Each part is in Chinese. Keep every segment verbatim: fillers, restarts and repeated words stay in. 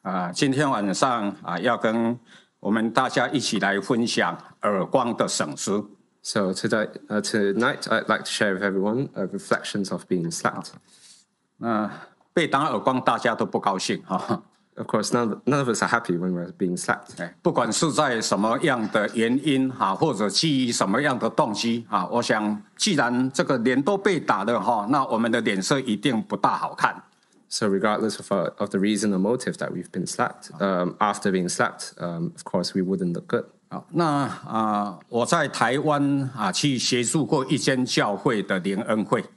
啊，今天晚上啊，要跟我们大家一起来分享耳光的省思。 So today, uh, tonight, I'd like to share with everyone uh, reflections of being slapped. 那、uh, 被打耳光，大家都不高兴哈。 Of course, none, none of us are happy when we're being slapped. 不管是在什么样的原因哈，或者基于什么样的动机啊，我想，既然这个脸都被打了哈，那我们的脸色一定不大好看。 So regardless of, our, of the reason or motive that we've been slapped, um, after being slapped, um, of course, we wouldn't look good. 好，那啊、呃，我在台湾啊去协助过一间教会的联恩会。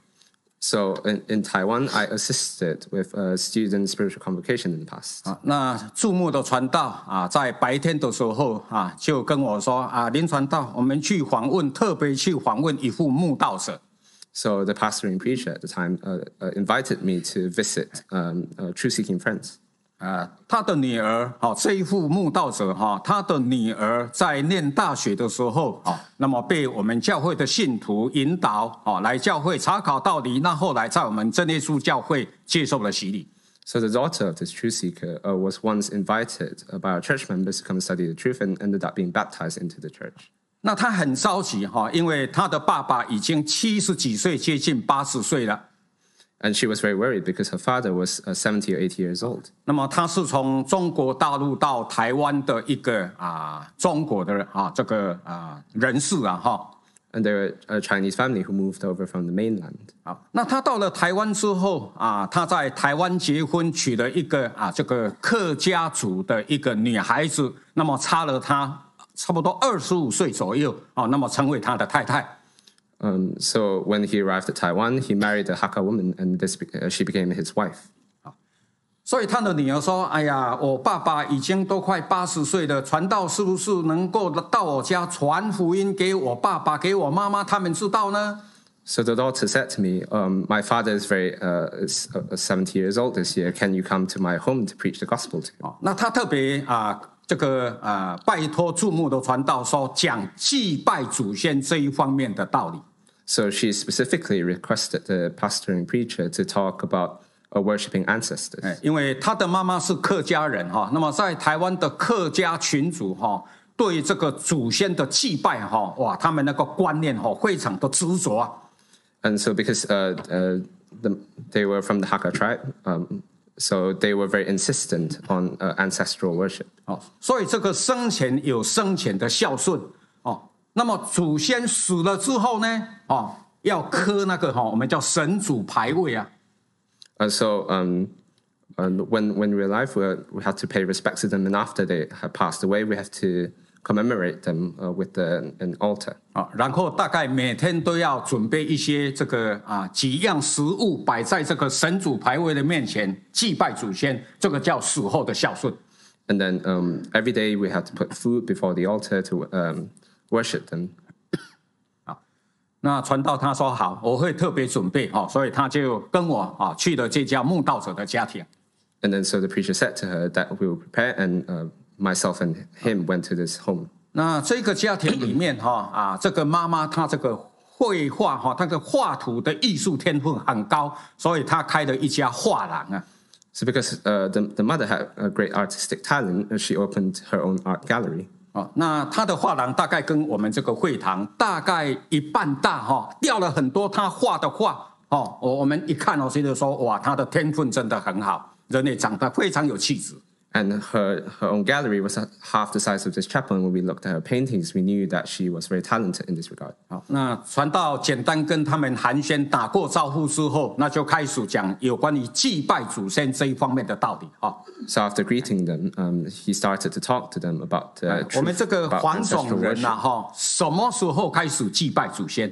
So in, in Taiwan, I assisted with a student spiritual convocation in the past. 啊，那注目的传道啊，在白天的时候啊，就跟我说啊，林传道，我们去访问，特别去访问一户慕道者。 So the pastor and preacher at the time uh, uh, invited me to visit um, uh, truth-seeking friends. 啊，他的女儿，好、哦，这一户慕道者哈、哦，他的女儿在念大学的时候，哦，那么被我们教会的信徒引导，哦，来教会查考道理，那后来在我们真耶稣教会接受了洗礼。 So the daughter of this truth seeker uh, was once invited uh, by our church members to come and study the truth and ended up being baptized into the church. 那他很着急哈，因为他的爸爸已经七十几岁，接近八十岁了。 And she was very worried because her father was uh, seventy or eighty years old. 那么他是从中国大陆到台湾的一个啊中国的啊这个啊人士啊哈。 And they were a Chinese family who moved over from the mainland. 好，那他到了台湾之后啊，他在台湾结婚，娶了一个啊这个客家族的一个女孩子，那么差了他差不多二十五岁左右啊，那么成为他的太太。 Um, so when he arrived at Taiwan, he married a Hakka woman, and this, uh, she became his wife. 所以他的女儿说：“哎呀，我爸爸已经都快八十岁了，传道是不是能够到我家传福音给我爸爸、给我妈妈，他们知道呢？” So the daughter said to me, um, "My father is very uh, is seventy years old this year. Can you come to my home to preach the gospel to him?" 那他特别啊，这个啊，拜托注目的传道说，讲祭拜祖先这一方面的道理。 So she specifically requested the pastor and preacher to talk about uh, worshiping ancestors. 因为他的妈妈是客家人哈，那么在台湾的客家群族哈，对这个祖先的祭拜哈，哇，他们那个观念哈非常的执着啊。 And so because uh, uh, the, they were from the Hakka tribe, um, so they were very insistent on uh, ancestral worship. 哦，所以这个生前有生前的孝顺哦。那么祖先死了之后呢，哦，要刻那个哈、哦，我们叫神主牌位啊。 Uh, so um, um, when when we're alive, we we have to pay respect to them, and after they have passed away, we have to commemorate them uh, with the, an altar. 啊、哦，然后大概每天都要准备一些这个啊几样食物摆在这个神主牌位的面前祭拜祖先，这个叫死后的孝顺。 And then um, every day we have to put food before the altar to um, worship them. 啊，那传道他说好，我会特别准备哦，所以他就跟我啊去了这家慕道者的家庭。 And then so the preacher said to her that we will prepare, and uh, myself and him went to this home. 那这个家庭里面哈啊，这个妈妈她这个绘画哈，她的画图的艺术天分很高，所以她开了一家画廊啊。 So because uh, the the mother had a great artistic talent, she opened her own art gallery. 哦，那她的画廊大概跟我们这个会堂大概一半大哈，掉了很多她画的画哦。我我们一看哦，觉得说哇，她的天分真的很好，人也长得非常有气质。 And her, her own gallery was half the size of this chapel. And when we looked at her paintings, we knew that she was very talented in this regard. 好，那传道简单跟他们寒暄打过招呼之后，那就开始讲有关于祭拜祖先这一方面的道理啊。 So after greeting them, um, he started to talk to them about uh, 我们这个 about 黄种 ancestral 人呐、啊， worship. 哈，什么时候开始祭拜祖先？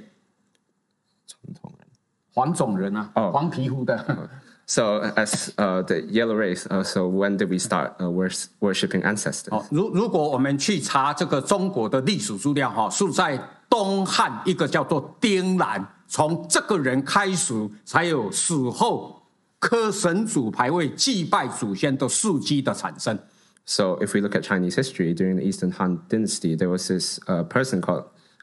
黄种人啊， Oh. 黄皮肤的。 So as uh, the yellow race, uh, so when did we start uh, wors- worshiping ancestors? 哦，如如果我们去查这个中国的历史资料哈，是在东汉一个叫做丁兰，从这个人开始才有死后刻神主牌位祭拜祖先的事迹的产生。 So if we look at Chinese history, during the Eastern Han Dynasty, there was this uh, person called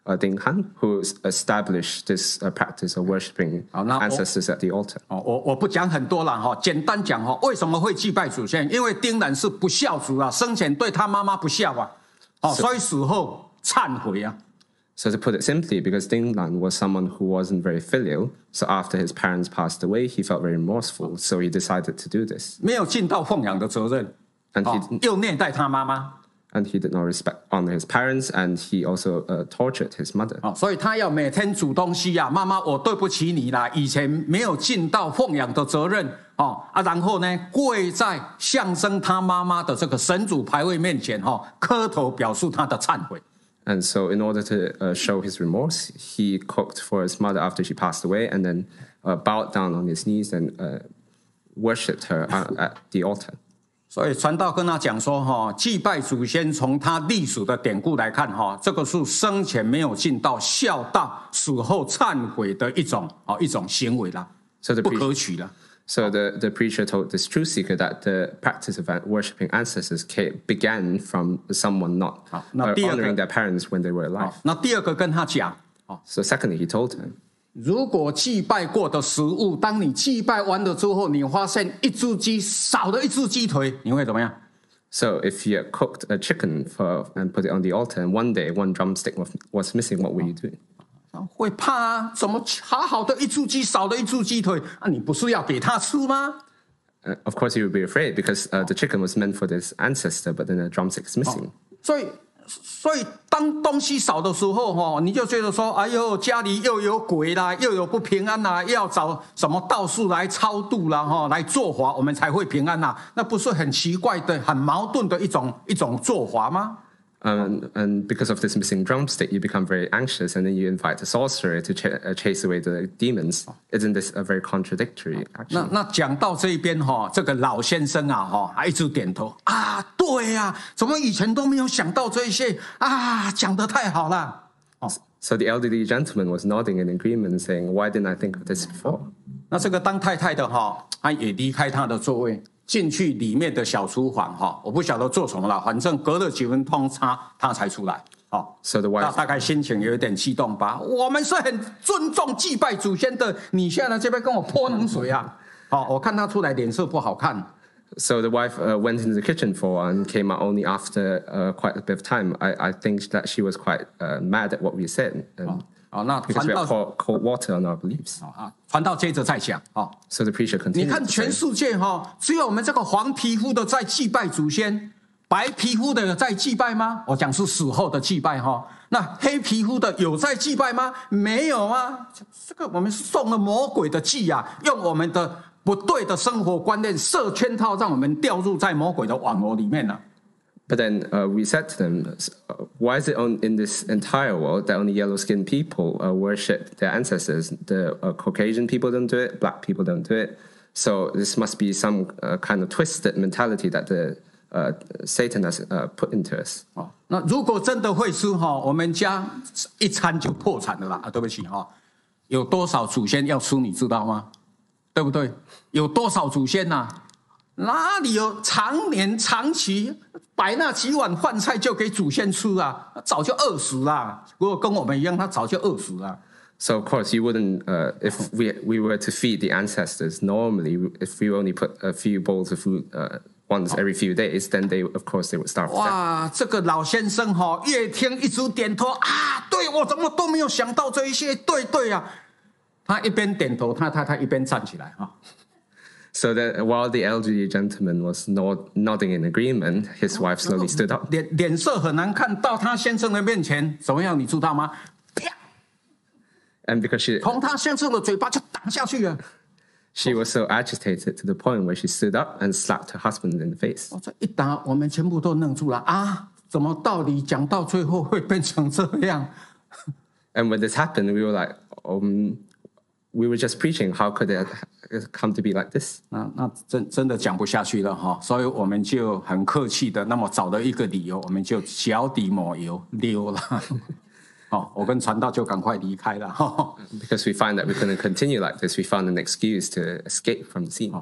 uh, Ding Han, who established this uh, practice of worshiping ancestors at the altar. 哦，我我不讲很多了哈，简单讲哈，为什么会祭拜祖先？因为丁兰是不孝子啊，生前对他妈妈不孝啊，哦，所以死后忏悔啊。 So to put it simply, because Ding Lan was someone who wasn't very filial, so after his parents passed away, he felt very remorseful, so he decided to do this. 没有尽到奉养的责任， And he, 哦，又虐待他妈妈， and he did not respect honor his parents, and he also uh, tortured his mother. 哦，所以他要每天煮东西啊，妈妈，我对不起你啦，以前没有尽到奉养的责任，哦啊，然后呢，跪在象征他妈妈的这个神主牌位面前，哈，哦，磕头表示他的忏悔。 And so in order to uh, show his remorse, he cooked for his mother after she passed away, and then uh, bowed down on his knees and uh, worshipped her at the altar. 所以传道跟他讲说，哈，祭拜祖先从他历史的典故来看，哈，这个是生前没有尽到孝道，死后忏悔的一种，哦，一种行为啦， So the 不可取啦。 So the, the preacher told this truth seeker that the practice of worshipping ancestors came, began from someone not uh, honoring their parents when they were alive. 那第二个跟他讲， So secondly, he told him, 如果祭拜过的食物，当你祭拜完了之后，你发现一只鸡少了一只鸡腿，你会怎么样？ So if you cooked a chicken for, and put it on the altar, and one day one drumstick was, was missing, what would you do? 会怕啊！怎么好好的一只鸡少了一只鸡腿啊？你不是要给他吃吗？ Uh, of course, you would be afraid because uh, the chicken was meant for this ancestor, but then the drumstick is missing. 所以，所以当东西少的时候，哈，你就觉得说，哎呦，家里又有鬼啦，又有不平安啦，要找什么道士来超度啦，哈，来做法，我们才会平安呐。那不是很奇怪的、很矛盾的一种一种做法吗？ Um, and because of this missing drumstick, you become very anxious, and then you invite a sorcerer to ch uh, chase away the demons. Isn't this a very contradictory action? 那那讲到这一边哈，这个老先生啊哈，还一直点头啊，对呀、啊，怎么以前都没有想到这些啊？讲得太好了。哦 So the elderly gentleman was nodding in agreement, saying, "Why didn't I think of this before?" 那这个当太太的哈，她也离开她的座位，进去里面的小厨房哈，我不晓得做什么了，反正隔了几分钟，她她才出来。哦 So the 大 wife, 大概心情有一点激动吧。我们是很尊重祭拜祖先的，你现在这边跟我泼冷水啊！好，我看她出来脸色不好看。 so the wife uh, went into the kitchen for a while and came out only after uh, quite a bit of time. I, I think that she was quite uh, mad at what we said, um, 哦，那 because 传 we 道 had cold, cold water on our beliefs. 啊，传道接着再讲哦。 So the preacher 你 continued 看 to 全 say, 世界哈，只有我们这个黄皮肤的在祭拜祖先，白皮肤的有在祭拜吗？我讲是死后的祭拜哈。那黑皮肤的有在祭拜吗？没有啊。这个我们是中了魔鬼的计啊，用我们的不对的生活观念设圈套，让我们掉入在魔鬼的网络里面了。 But then uh, we said to them, uh, why is it on, in this entire world that only yellow-skinned people uh, worship their ancestors? The uh, Caucasian people don't do it, black people don't do it. So this must be some uh, kind of twisted mentality that the uh, Satan has uh, put into us. 哦，那如果真的会吃哈，我们家一餐就破产了啦！啊，对不起哈，有多少祖先要吃，你知道吗？对不对？有多少祖先呐、啊？哪里有常年长期摆那几碗饭菜就给祖先吃啊？早就饿死了。如果跟我们一样，他早就饿死了。 So of course you wouldn't, uh, if we we were to feed the ancestors normally, if we only put a few bowls of food uh, once every few days, then they of course they would starve to death. 哇，这个老先生哈、哦，越听一直点头啊，对我怎么都没有想到这一些，对对啊。他一边点头，他太太一边站起来哈。 So that while the elderly gentleman was nod, nodding in agreement, his wife slowly stood up. 脸脸色很难看，到他先生的面前怎么样？你知道吗？啪， And because she 从他先生的嘴巴就打下去了。 she was so agitated to the point where she stood up and slapped her husband in the face. 哦，这一打，我们全部都愣住了啊！怎么道理讲到最后会变成这样？ And when this happened, we were like, um, we were just preaching. How could it come to be like this? 那那真真的讲不下去了哈，所以我们就很客气的，那么找了一个理由，我们就脚底抹油溜了。哦，我跟传道就赶快离开了。哈 Because we find that we couldn't continue like this, we found an excuse to escape from the scene. 哦，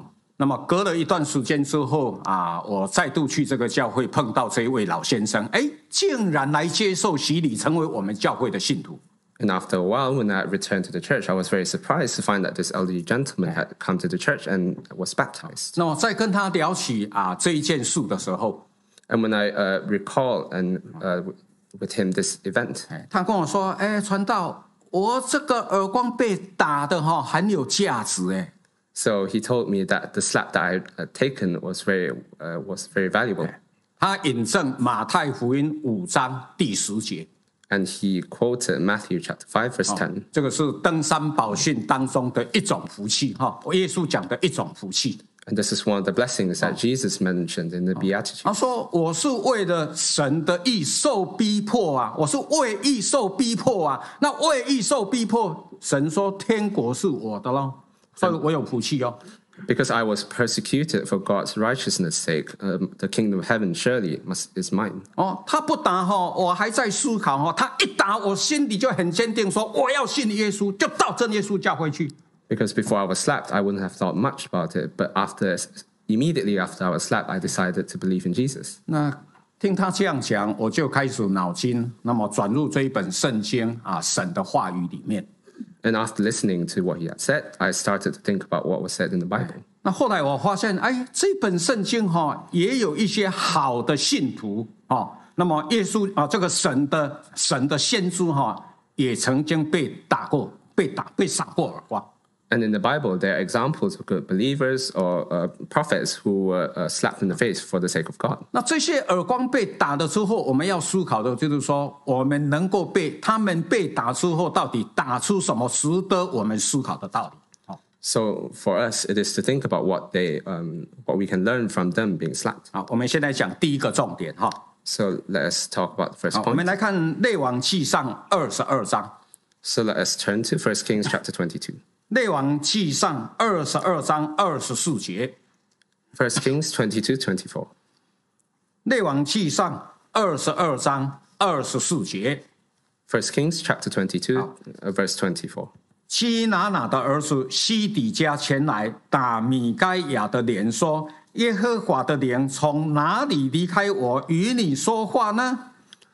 那么隔了一段时间之后啊，我再度去这个教会碰到这一位老先生，哎，竟然来接受洗礼，成为我们教会的信徒。 And after a while, when I returned to the church, I was very surprised to find that this elderly gentleman had come to the church and was baptized. 那么在跟他聊起啊这一件事的时候， And when I uh, recall and uh, with him this event, 他跟我说：“哎，传道，我这个耳光被打的哈很有价值哎。” so he told me that the slap that I had taken was very uh, was very valuable. 他引证马太福音五章第十节。 And he quoted Matthew chapter five, verse ten. 这个是登山宝训当中的一种福气哈，耶稣讲的一种福气。 And this is one of the blessings that Jesus mentioned in the Beatitudes. 他说：“我是为了神的义受逼迫啊，我是为义受逼迫啊。那为义受逼迫，神说天国是我的咯，所以我有福气哦。” Because I was persecuted for God's righteousness' sake, um, the kingdom of heaven surely must, is mine. 哦，他不打哈，我还在思考哈。他一打，我心里就很坚定，说我要信耶稣，就到真耶稣教会去。 Because before I was slapped, I wouldn't have thought much about it. But after, immediately after I was slapped, I decided to believe in Jesus. 那听他这样讲，我就开始脑筋，那么转入这一本圣经啊，神的话语里面。 And after listening to what he had said, I started to think about what was said in the Bible. 那后来我发现，哎，这本圣经哈也有一些好的信徒哦。那么耶稣啊，这个神的神的先知哈，也曾经被打过，被打被赏过耳光。 And in the Bible, there are examples of good believers or uh, prophets who were uh, slapped in the face for the sake of God. 那这些耳光被打了之后，我们要思考的就是说，我们能够被他们被打之后，到底打出什么值得我们思考的道理？ So for us, it is to think about what they, um, what we can learn from them being slapped. 好，我们先来讲第一个重点哈。 So let us talk about the first 好，我们 point. 来看列王记上二十二章。 So let us turn to First Kings chapter twenty-two. 列王记上二十二章二十四节。 First Kings twenty-two, twenty-four. 列王记上二十二章二十四节。 First Kings chapter twenty-two, uh, verse twenty-four. 基拿拿的儿子西底家前来打米该亚的脸，说：“耶和华的灵从哪里离开我，与你说话呢？”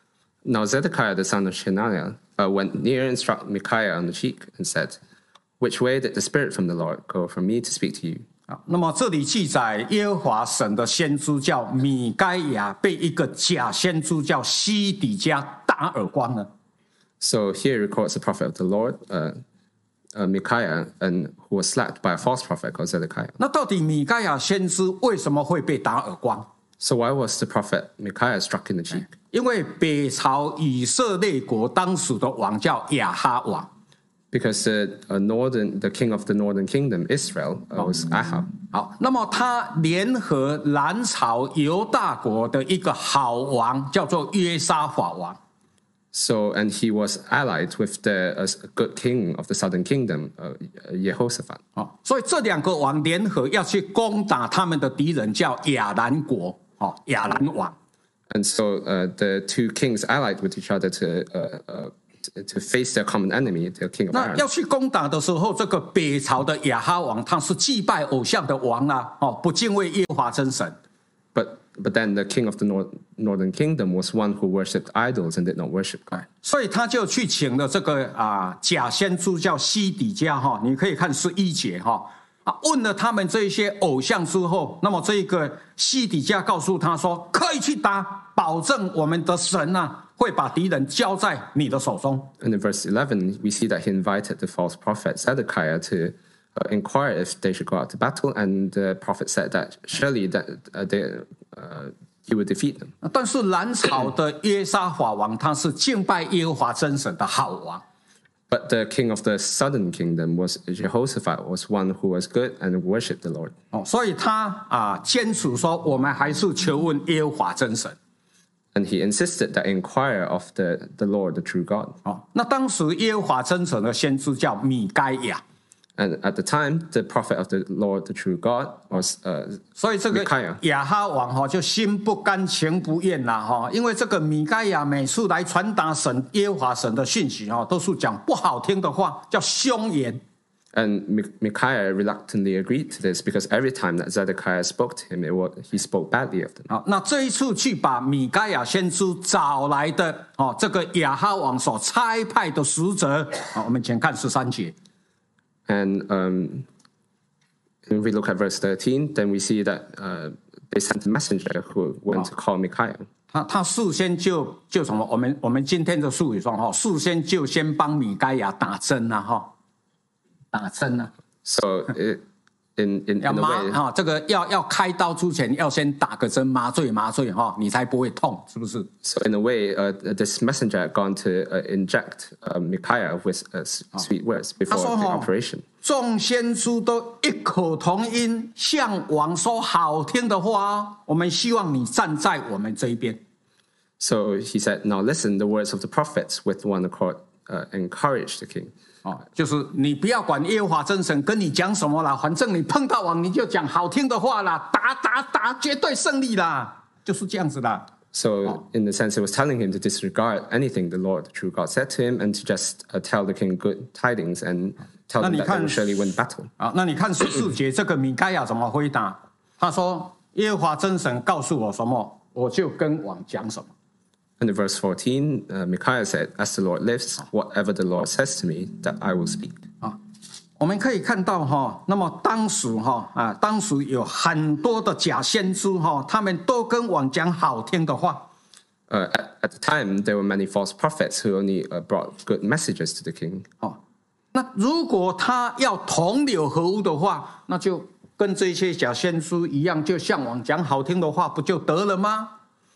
Now Zedekiah the son of Shenaniah uh, went near and struck Micaiah on the cheek and said, "Which way did the spirit from the Lord go from me to speak to you?" 那么这里记载耶和华神的先知叫米该亚被一个假先知叫西底家打耳光了。 So here records the prophet of the Lord, uh, uh, Micaiah, and who was slapped by a false prophet called Zedekiah. 那到底米该亚先知为什么会被打耳光？ So why was the prophet Micaiah struck in the cheek? 因为北朝以色列国当时的王叫亚哈王。 Because the uh, northern, the king of the northern kingdom, Israel, uh, was Ahab. 好，那么他联合南朝犹大国的一个好王，叫做约沙法王。 So, and he was allied with the uh, good king of the southern kingdom, uh, Jehoshaphat. 哦，所以这两个王联合要去攻打他们的敌人，叫亚兰国。哦，亚兰王。 And so uh, the two kings allied with each other to uh, uh, to face their common enemy, the king of 那 Aram. 要去攻打的时候，这个北朝的亚哈王，他是祭拜偶像的王啊，哦，不敬畏耶和华真神。 But but then the king of the nor- northern kingdom was one who worshipped idols and did not worship God. 所以他就去请了这个啊假先知叫西底家哈，你可以看十一节哈啊，问了他们这一些偶像之后，那么这个西底家告诉他说，可以去打，保证我们的神啊会把敌人交在你的手中。 And in verse eleven, we see that he invited the false prophet Zedekiah to uh, inquire if they should go out to battle, and the prophet said that surely that uh, they, uh, he would defeat them. 但是南朝的约沙法王，他是敬拜耶和华真神的好王。 But the king of the southern kingdom was Jehoshaphat, was one who was good and worshipped the Lord. 哦，所以他啊坚持说，我们还是求问耶和华真神。 And he insisted that inquire of the, the Lord, the true God. 哦，那当时耶和华真神的先知叫米该亚。 And at the time, the prophet of the Lord, the true God, was uh, 所以这个 Micaiah. 亚哈王哈就心不甘情不愿啦哈，因为这个米该亚每次来传达神耶和华神的讯息哈，都是讲不好听的话，叫凶言。 And Micaiah reluctantly agreed to this because every time that Zedekiah spoke to him, it was, he spoke badly of them. 好，那这一次去把米该亚先知找来的哦，这个亚哈王所差派的使者，好，我们请看十三节。 And um, if we look at verse thirteen, then we see that uh, they sent a messenger who went to call Micaiah. 他他事先就就什么？我们我们今天的术语说哈，事先就先帮米该亚打针呐、啊、哈。打针啊 ，so it, in in, in 要 a 麻 way 哈，这个要要开刀之前要先打个针麻醉麻醉哈，你才不会痛，是不是 ？So in a way, uh, this messenger had gone to uh, inject uh, Micaiah with uh, sweet words before the operation. 众先知都异口同音向王说好听的话，我们希望你站在我们这一边。 So he said, "Now listen, the words of the prophets with one accord uh, encourage the king." 哦，就是你不要管耶和华真神跟你讲什么啦，反正你碰到王你就讲好听的话啦，打打打，绝对胜利啦，就是这样子啦。 So in the sense, it was telling him to disregard anything the Lord, the true God, said to him, and to just uh, tell the king good tidings and tell him that they will surely win battle. 啊，那你看十四节这个米该亚怎么回答？他说：“耶和华真神告诉我什么，我就跟王讲什么。” And in verse fourteen, uh, Micaiah said, "As the Lord lives, whatever the Lord says to me, that I will speak." 啊，我们可以看到哈，那么当时哈啊，当时有很多的假先知哈，他们都跟王讲好听的话。 Uh, at, at the time, there were many false prophets who only uh, brought good messages to the king. 哦，那如果他要同流合污的话，那就跟这些假先知一样，就向王讲好听的话，不就得了吗？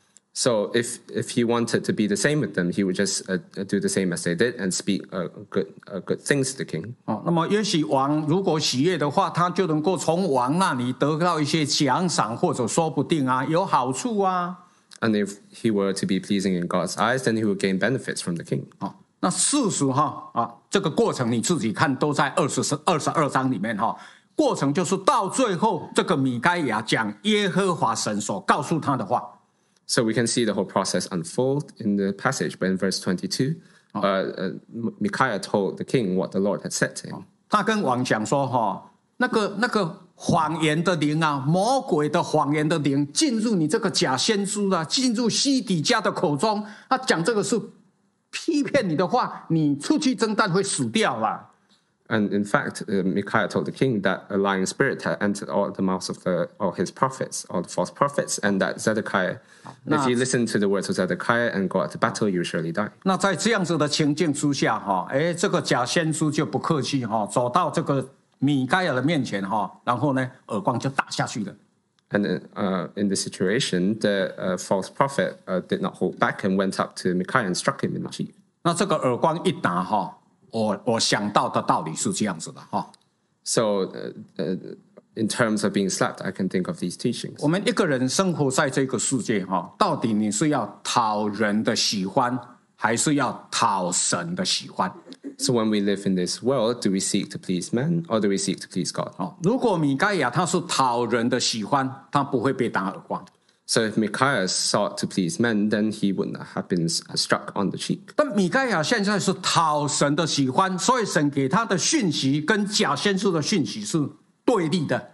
So if if he wanted to be the same with them, he would just uh, do the same as they did and speak uh, good uh, good things to the king. 哦，那么也许王如果喜悦的话，他就能够从王那里得到一些奖赏，或者说不定啊有好处啊。 And if he were to be pleasing in God's eyes, then he would gain benefits from the king. 哦，那事实哈啊，这个过程你自己看都在二十二十二章里面哈。过程就是到最后，这个米该亚讲耶和华神所告诉他的话。 So we can see the whole process unfold in the passage, but in verse twenty-two, uh, uh, Micaiah told the king what the Lord had said to him. 他跟王讲说哈，那个那个谎言的灵啊，魔鬼的谎言的灵进入你这个假先知啊，进入西底家的口中，他讲这个是欺骗你的话，你出去征战会死掉啦。 And in fact, uh, Micaiah told the king that a lying spirit had entered all the mouths of the, all his prophets, all the false prophets, and that Zedekiah, if you listen to the words of Zedekiah and go out to battle, you will surely die. 那在这样子的情境之下，哈，哎，这个假先知就不客气哈，走到这个米该亚的面前哈，然后呢，耳光就打下去了。 And uh, in this situation, the uh, false prophet uh, did not hold back and went up to Micaiah and struck him in the cheek. 那这个耳光一打哈。我我想到的道理是这样子的哈。 So, uh, uh, in terms of being slapped, I can think of these teachings. 我们一个人生活在这个世界哈，到底你是要讨人的喜欢，还是要讨神的喜欢？ So when we live in this world, do we seek to please men or do we seek to please God? 哦，如果米该亚他是讨人的喜欢，他不会被打耳光。 So if Micaiah sought to please men, then he would not have been struck on the cheek. 但米该亚现在是讨神的喜欢，所以神给他的讯息跟假先知的讯息是对立的。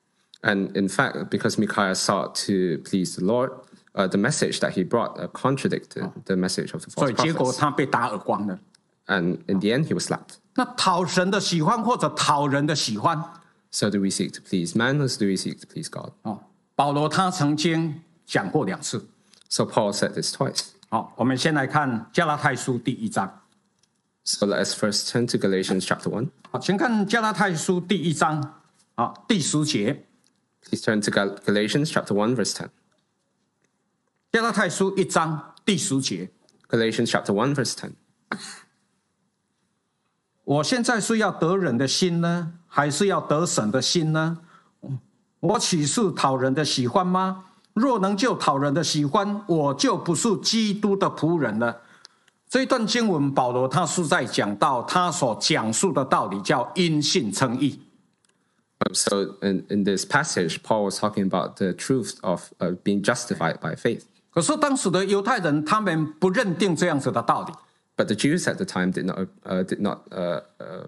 And in fact, because Micaiah sought to please the Lord, uh, the message that he brought uh, contradicted the message of the 所 false 以结果 prophets. 他被打耳光了。 And in the end, he was slapped. 那讨神的喜欢或者讨人的喜欢， So do we seek to please man or do we seek to please God? 哦，保罗他曾经讲过两次。 So Paul said this twice. 好，我们先来看加拉太书第一章。 So let us first turn to Galatians chapter one. 好，请看加拉太书第一章，啊，第十节。 Please turn to Gal- Galatians chapter one, verse ten. 加拉太书一章第十节。 Galatians chapter one, verse ten. 我现在是要得人的心呢，还是要得神的心呢？我岂是讨人的喜欢吗？若能就讨人的喜欢，我就不是基督的仆人了。这一段经文，保罗他是在讲到他所讲述的道理，叫因信称义。 Um, so in, in this passage, Paul was talking about the truth of uh, being justified by faith. 可是当时的犹太人，他们不认定这样子的道理。 But the Jews at the time did not uh, did not uh, uh,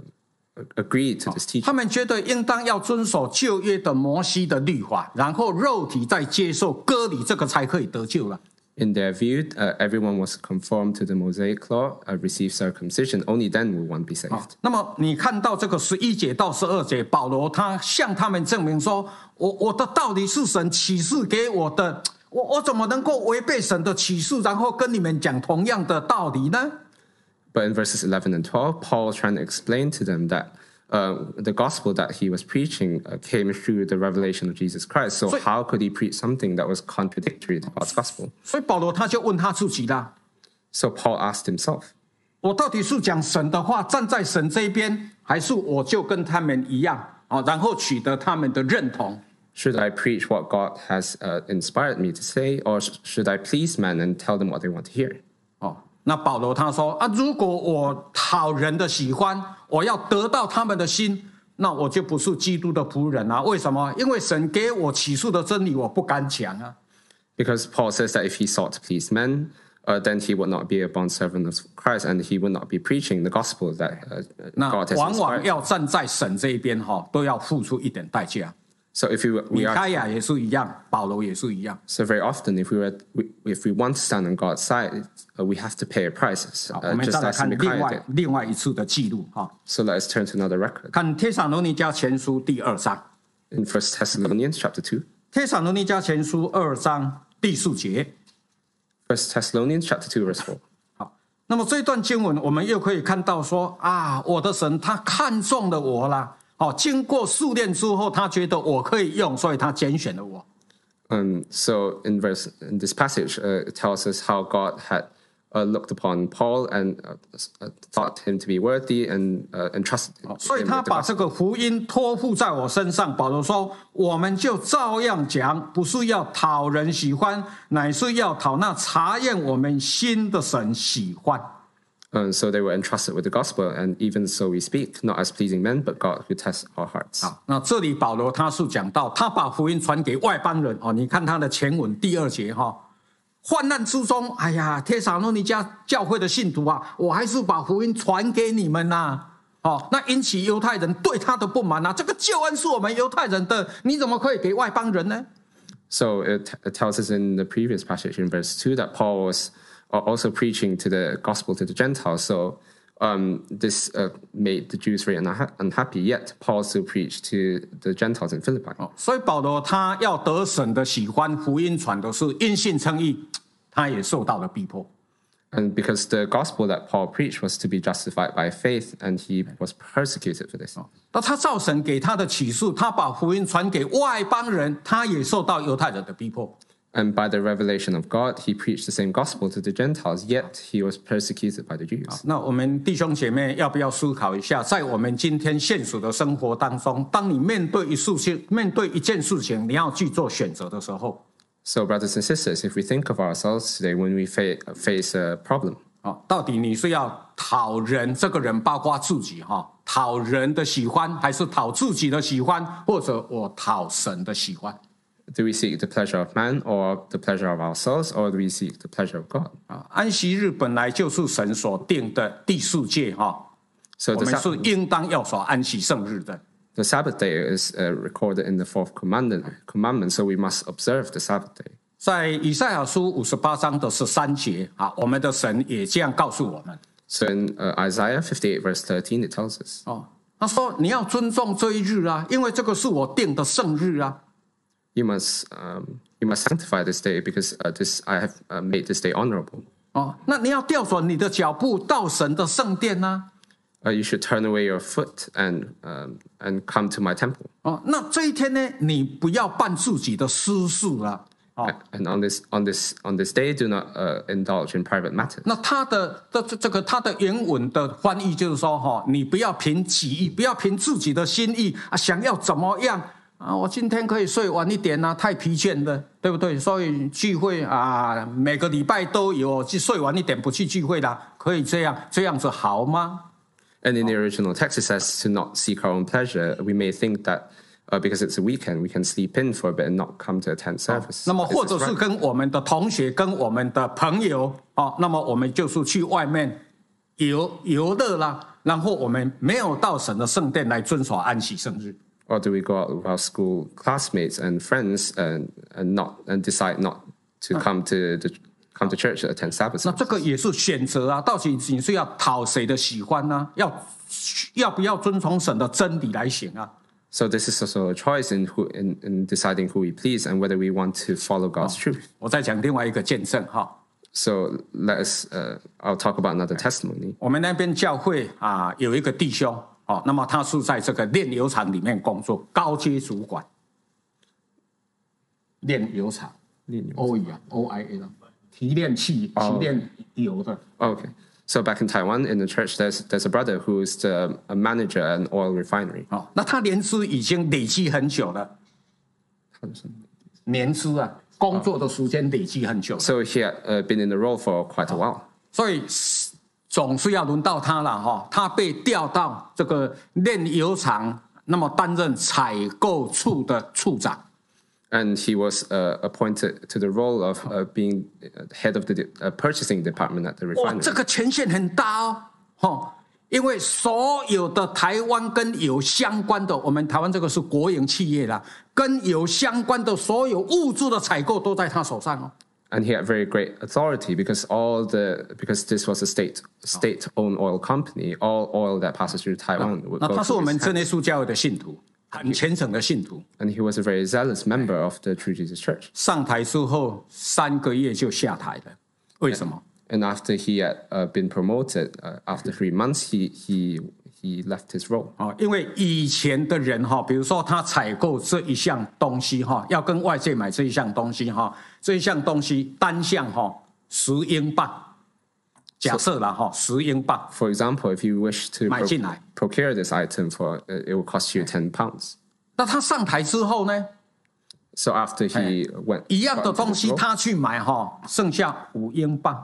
agreed to this teaching. 他们觉得应当要遵守旧约的摩西的律法，然后肉体再接受割礼，这个才可以得救了。 In their view, uh, everyone was conformed to the Mosaic law, uh, receive circumcision. Only then will one be saved. 那么你看到这个十一节到十二节，保罗他向他们证明说：我我的道理是神启示给我的，我我怎么能够违背神的启示，然后跟你们讲同样的道理呢？ But in verses eleven and twelve, Paul trying to explain to them that uh, the gospel that he was preaching uh, came through the revelation of Jesus Christ. So, So- how could he preach something that was contradictory to God's gospel? 所以保罗他就问他自己啦： So Paul asked himself, 我到底是讲神的话，站在神这边，还是我就跟他们一样啊，然后取得他们的认同？ should I preach what God has uh, inspired me to say, or sh- should I please men and tell them what they want to hear? 哦，那保罗他说啊，如果我讨人的喜欢，我要得到他们的心，那我就不是基督的仆人啊。为什么？因为神给我启示的真理，我不敢讲啊。 Because Paul says that if he sought to please men, uh, then he would not be a bondservant of Christ, and he would not be preaching the gospel that uh, 那 God has 往往 inspired. 要站在神这一边哈，都要付出一点代价。 So if we, 米 we 开 are, 亚也是一样，保罗也是一样。 so very often, if we were, we, if we want to stand on God's side, uh, we have to pay a price, 好，我 uh, 们 just 再来 as 看另 Micaiah 外 did. 另外一次的记录哈， So let us turn to another record 看帖撒罗尼迦前书第二章。 in First Thessalonians chapter two. 帖撒罗尼迦前书二章第四节。 First Thessalonians chapter two, verse four. 好，那么这段经文我们又可以看到说啊，我的神他看中了我啦。哦，经过试炼之后，他觉得我可以用，所以他拣选了我。 Um, so in verse in this passage, uh, it tells us how God had uh, looked upon Paul and uh, uh, thought him to be worthy and uh, entrusted him 所以 with 他 the 把 gospel. 这个福音托付在我身上。保罗说：“我们就照样讲，不是要讨人喜欢，乃是要讨那查验我们心的神喜欢。” Um, so they were entrusted with the gospel, and even so we speak, not as pleasing men, but God who tests our hearts. 好，那这里保罗他是讲到，他把福音传给外邦人哦。你看他的前文第二节哈、哦，患难之中，哎呀，帖撒罗尼迦教会的信徒啊，我还是把福音传给你们呐、啊。哦，那引起犹太人对他的不满啊，这个救恩是我们犹太人的，你怎么可以给外邦人呢？ So it, it tells us in the previous passage in verse two that Paul was also preaching to the gospel to the Gentiles. So um, this uh, made the Jews very unha- unhappy. Yet Paul still preached to the Gentiles in Philippi. 哦，所以保罗他要得神的喜欢，福音传的是因信称义，他也受到了逼迫。 And because the gospel that Paul preached was to be justified by faith, and he was persecuted for this. 那他照神给他的启示，他把福音传给外邦人，他也受到犹太人的逼迫。 And by the revelation of God, he preached the same gospel to the Gentiles, yet he was persecuted by the Jews. 那我们弟兄姐妹要不要思考一下，在我们今天现实的生活当中，当你面对一事情、面对一件事情，你要去做选择的时候， So, brothers and sisters, if we think of ourselves today when we fa- face a problem, 啊，到底你是要讨人，这个人包括自己哈，讨人的喜欢，还是讨自己的喜欢，或者我讨神的喜欢？ do we seek the pleasure of man or the pleasure of ourselves, or do we seek the pleasure of God? 啊，安息日本来就是神所定的第四诫哈， So 我 the, 们 Sab- 是应当要守安息圣日的。 the Sabbath day is uh, recorded in the fourth commandment, commandment, so we must observe the Sabbath day. 在以赛亚书五十八章的十三节啊，我们的神也这样告诉我们 So in uh, Isaiah fifty-eight, verse thirteen, it tells us, 哦，他说你要尊重这一日啊，因为这个是我定的圣日啊。 you must, um, you must sanctify this day because uh, this, I have uh, made this day honorable. 哦，那你要调转你的脚步到神的圣殿呢、 Uh, you should turn away your foot and, um, and come to my temple. 哦，那这一天呢，你不要办自己的私事了。哦， And on this, on this, on this day, do not uh, indulge in private matters. 那他的这这这个他的原文的翻译就是说，哈、哦，你不要凭己意，不要凭自己的心意啊，想要怎么样啊？我今天可以睡晚一点啊，太疲倦了，对不对？所以聚会啊，每个礼拜都有，去睡晚一点不去聚会啦，可以这样，这样子好吗？ And in the original text, it says to not seek our own pleasure. We may think that uh, because it's a weekend, we can sleep in for a bit and not come to attend service. 那么 Is 或 this 者是 right? 跟我们的同学、跟我们的朋友哦，那么我们就是去外面游游乐啦， 然后我们没有到神的圣殿来遵守安息圣日。 Or do we go out with our school classmates and friends and and not and decide not to come to the come to church to attend Sabbath? 那这个也是选择啊，到底你是要讨谁的喜欢呢、啊？要要不要遵从神的真理来行啊？ So this is also a choice in who in, in deciding who we please and whether we want to follow God's truth. 我再讲另外一个见证哈。 So let us, uh, I'll talk about another testimony. 我们那边教会啊，有一个弟兄哦，那么他是在这个炼油厂里面工作，高阶主管。炼油厂， 炼油 O E 啊 ，O I A 提炼器、提炼油的。 Okay. So back in Taiwan, in the church, there's there's a brother who's the a manager at an oil refinery. 哦，那他年资已经累积很久了。年资啊，工作的时间累积很久了。 So he had uh, been in the role for quite a while. 所以总是要轮到他了哈。他被调到这个炼油厂，那么担任采购处的处长。 And he was uh, appointed to the role of uh, being head of the uh, purchasing department at the 哇， refinery. 这个权限很大哦，哈，因为所有的台湾跟油相关的，我们台湾这个是国营企业啦，跟油相关的所有物资的采购都在他手上哦。 And he had very great authority because all the because this was a state state-owned oil company. All oil that passes through Taiwan would 那 go 他是我 through 们 his 真 hands. 耶稣教会的信徒，很虔诚的信徒。 And he was a very zealous member of the True Jesus Church. 上台之后三个月就下台了，为什么？ And after he had uh, been promoted, uh, after three months, he he he left his role. 哦，因为以前的人哈，比如说他采购这一项东西哈，要跟外界买这一项东西哈，这一项东西单项哈十英镑，假设啦哈，十英镑。 For example, if you wish to 买进来。 procure this item for, uh, it will cost you ten pounds. 那他上台之后呢， So after he went 一样的 got into 东 this 西 role, 他去买哈，剩下五英镑。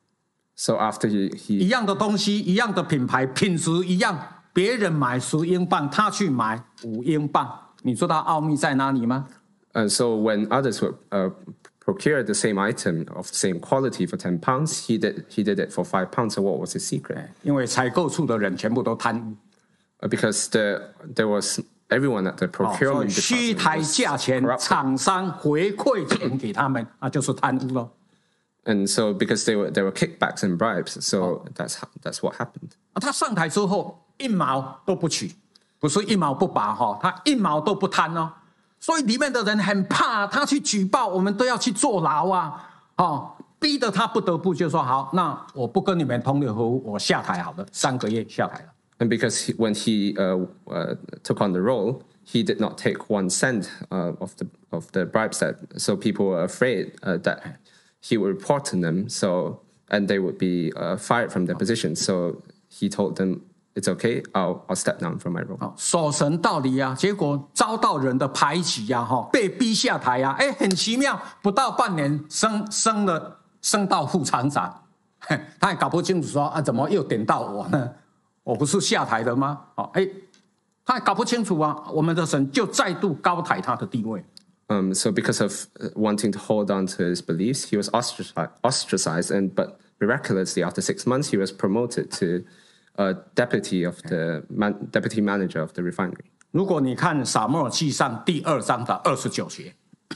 so after he 一 he 样的东西，一样的品牌，品质一样，别人买十英镑，他去买五英镑。你知道奥秘在哪里吗？ and so when others would uh, procure the same item of the same quality for ten pounds, he did he did it for five pounds. So what was his secret? 因为采购处的人全部都贪污。 Uh, because the there was everyone at the 哦，所以 procurement 虚 department 抬 was 价钱， corrupt. 厂商回馈钱给他们，那就是贪污咯。 And so because they were there were kickbacks and bribes, so that's how, that's what happened. 啊，他上台之后一毛都不取，不是一毛不拔哈，他一毛都不贪哦。所以里面的人很怕他去举报，我们都要去坐牢啊，哦，逼得他不得不就说好，那我不跟你们同流合污，我下台好了，三个月下台了。 And because he, when he uh, uh, took on the role, he did not take one cent uh, of the of the bribes that. So people were afraid uh, that he would report to them. So and they would be uh, fired from their position. So he told them, "It's okay. I'll I'll step down from my role." 哦，守神道理啊，结果遭到人的排挤呀、啊，哈，被逼下台呀、啊，哎，很奇妙，不到半年升升了，升到副厂长，嘿他也搞不清楚说啊，怎么又点到我呢？我不是下台的吗？哦，哎，他也搞不清楚啊，我们的神就再度高抬他的地位。 Um, so because of uh, wanting to hold on to his beliefs, he was ostracized, ostracized. And but miraculously, after six months, he was promoted to uh, deputy of the man, deputy manager of the refinery. 如果你看撒母耳记上第二章的二十九节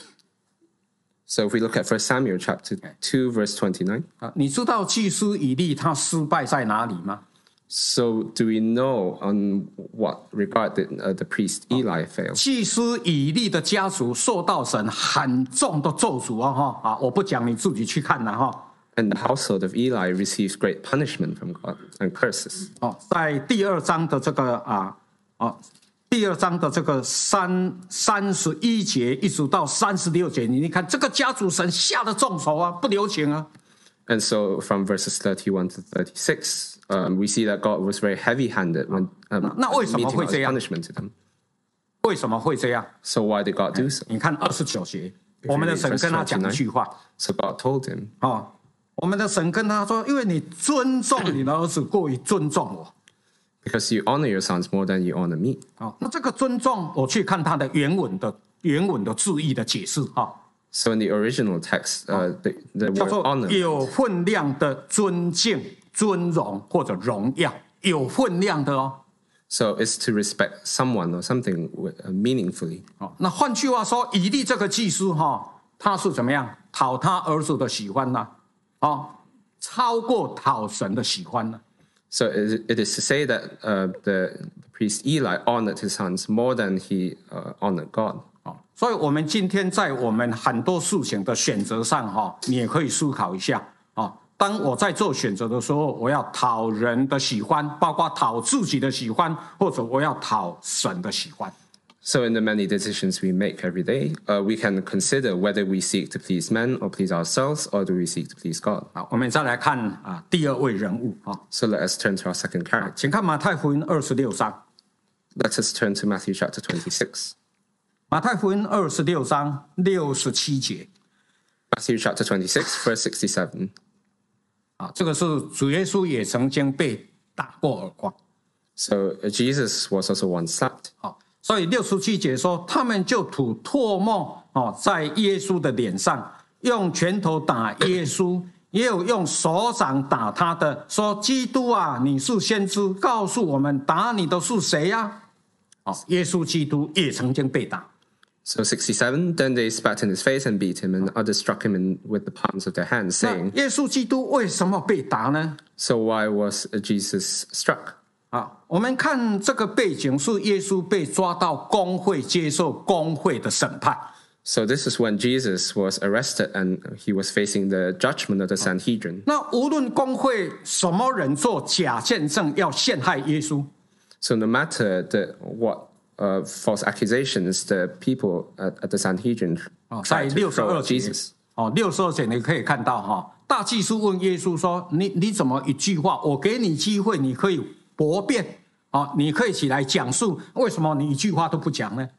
So if we look at First Samuel chapter two, verse twenty-nine. 啊，你知道祭司以利他失败在哪里吗？ So do we know on what regard did uh, the priest Eli failed? 祭司以利的家族受到神很重的咒诅啊！哈啊，我不讲，你自己去看了哈。 And the household of Eli received great punishment from God and curses. 哦，在第二章的这个啊啊，第二章的这个三三十一节一直到三十六节，你看这个家族神下的重手啊，不留情啊。 And so from verses thirty-one to thirty-six, um, we see that God was very heavy-handed when um, 那为什么 meting 会 out 这 his 样？ punishment to them. 为什么会这样？ So why did God do so? 你看二十九节，我们的神跟他讲一句话 So God told him, 啊，我们的神跟他说，因为你尊重你的儿子过于尊重我。 because you honor your sons more than you honor me. 好，那这个尊重，我去看他的原文的原文的字义的解释哈， So in the original text, uh, the, the 叫 word 做 honor 有分量的尊敬、尊荣或者荣耀， 有分量的哦。 So it's to respect someone or something meaningfully. 哦，那换句话说，以利这个祭司哈、哦，他是怎么样讨他儿子的喜欢呢？哦，超过讨神的喜欢呢？ So it is to say that uh, the priest Eli honored his sons more than he uh, honored God. 哦，所以我们今天在我们很多事情的选择上哈、哦，你也可以思考一下啊、哦。当我在做选择的时候，我要讨人的喜欢，包括讨自己的喜欢，或者我要讨神的喜欢。 So in the many decisions we make every day, uh, we can consider whether we seek to please men or please ourselves, or do we seek to please God. 好，我们再来看啊第二位人物啊， So let us turn to our second character. 请看马太福音二十六章。 Let us turn to Matthew chapter twenty-six. 马太福音二十六章六十七节。 Matthew chapter twenty-six, verse sixty-seven. 啊，这个是主耶稣也曾经被打过耳光。 So uh, Jesus was also once slapped. 好，所以六十七节说，他们就吐唾沫哦，在耶稣的脸上，用拳头打耶稣，也有用手掌打他的，说：“基督啊，你是先知，告诉我们，打你的是谁呀？”哦，耶稣基督也曾经被打。 So sixty-seven, then they spat in his face and beat him, and others struck him in, with the palms of their hands, 那 saying, 耶稣基督为什么被打呢？ So why was uh, Jesus struck? 啊，我们看这个背景是耶稣被抓到公会接受公会的审判。 So this is when Jesus was arrested and he was facing the judgment of the Sanhedrin. 那无论公会什么人做假见证要陷害耶稣， So no matter the, what uh, false accusations the people at, at the Sanhedrin 在 tried to 六十 throw 二 at 节 Jesus. 哦，六十二节你可以看到哈，大祭司问耶稣说：“你你怎么一句话？我给你机会，你可以驳辩啊，你可以起来讲述，为什么你一句话都不讲呢？”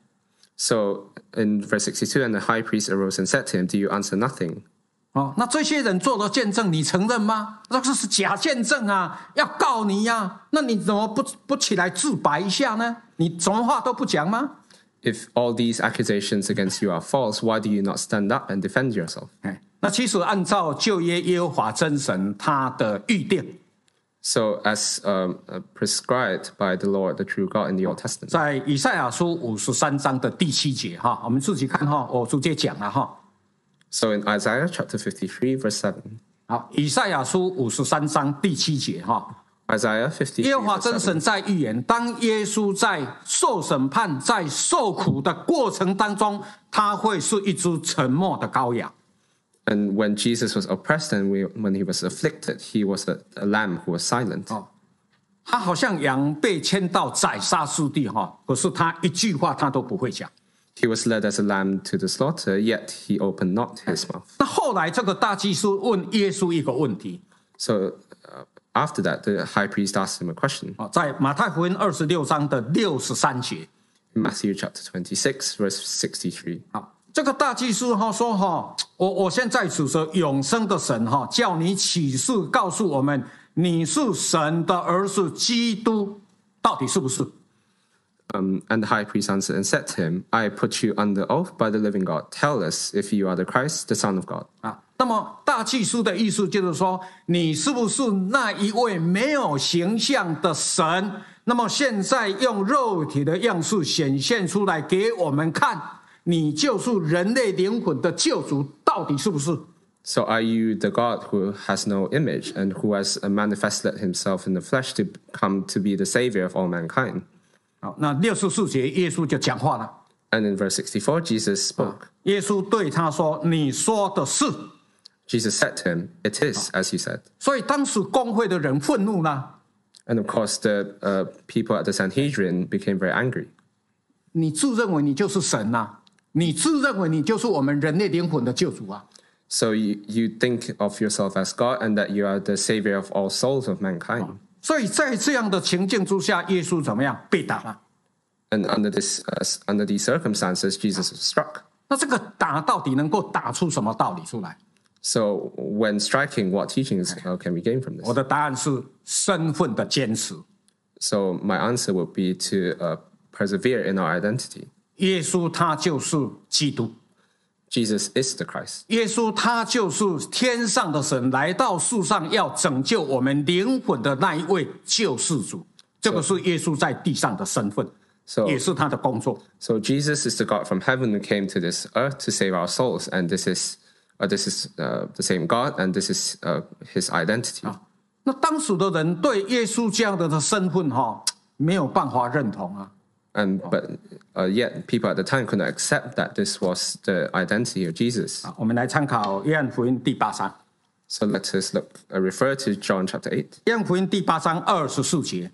So in verse sixty-two, and the high priest arose and said to him, Do you answer nothing? 哦，那这些人做的见证，你承认吗？那这是假见证啊，要告你呀、啊！那你怎么不不起来自白一下呢？你什么话都不讲吗？ If all these accusations against you are false, why do you not stand up and defend yourself? 哎，那其实按照旧约耶和华真神他的预定， So as um, uh, prescribed by the Lord, the true God in the Old Testament. 在以赛亚书五十三章的第七节哈，我们自己看哈，我直接讲了哈。 So in Isaiah chapter fifty-three, verse seven. 好，以赛亚书五十三章第七节哈。 Isaiah fifty-three, 耶和华 verse 真神 seven. 在预言，当耶稣在受审判、在受苦的过程当中，他会是一只沉默的羔羊。 And when Jesus was oppressed and we, when he was afflicted, he was a, a lamb who was silent. 哦，他好像羊被牵到宰杀之地哈，可是他一句话他都不会讲。 He was led as a lamb to the slaughter, yet he opened not his mouth. 那后来这个大祭司问耶稣一个问题 So uh, after that, the high priest asked him a question. 啊，在马太福音二十六章的六十三节。 In Matthew chapter twenty-six, verse sixty-three. 好，这个大祭司哈说哈，我我现在指着永生的神哈，叫你起誓告诉我们，你是神的儿子基督，到底是不是？ Um, and the high priest answered and said to him, I put you under oath by the living God. Tell us if you are the Christ, the Son of God. 啊，那么大祭司的意思就是说，你是不是那一位没有形象的神？那么现在用肉体的样式显现出来给我们看，你就是人类灵魂的救主，到底是不是？ So are you the God who has no image and who has manifested himself in the flesh to come to be the Savior of all mankind? 好，那六十四节耶稣就讲话了。 And in verse sixty-four, Jesus spoke. 耶稣对他说：“你说的是。” Jesus said to him, It is as you said. 所以当时公会的人愤怒了。 And of course, the uh, people at the Sanhedrin became very angry. 你自认为你就是神呐、啊？你自认为你就是我们人类灵魂的救主啊？ So you, you think of yourself as God and that you are the Savior of all souls of mankind. 所以在这样的情境之下，耶稣怎么样被打了？ And under this, uh, under these circumstances, Jesus was struck. 那这个打到底能够打出什么道理出来？ So when striking, what teachings uh, can we gain from 我 this? 的答案是身份的坚持。 So my answer would be to uh, persevere in our identity. 耶稣他就是基督， Jesus is the Christ. 耶稣他就是天上的神，来到世上要拯救我们灵魂的那一位救世主。这个是耶稣在地上的身份， So, 也是他的工作。 so Jesus is the God from heaven who came to this earth to save our souls, and this is uh, this is uh, the same God, and this is uh, His identity. 那当时的人对耶稣这样的的身份哈，没有办法认同啊。 And but uh, yet people at the time couldn't accept that this was the identity of Jesus. 我们来参考约翰福音第八章。 So let us look uh, refer to John chapter eight. 约翰福音第八章二十四节，